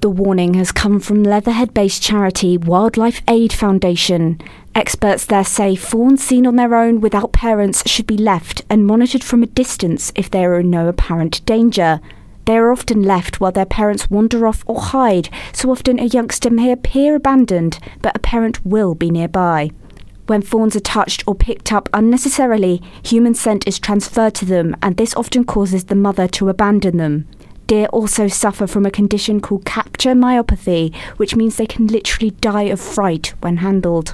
The warning has come from Leatherhead-based charity Wildlife Aid Foundation. Experts there say fawns seen on their own without parents should be left and monitored from a distance if they are in no apparent danger. They are often left while their parents wander off or hide, so often a youngster may appear abandoned, but a parent will be nearby. When fawns are touched or picked up unnecessarily, human scent is transferred to them, and this often causes the mother to abandon them. Deer also suffer from a condition called capture myopathy, which means they can literally die of fright when handled.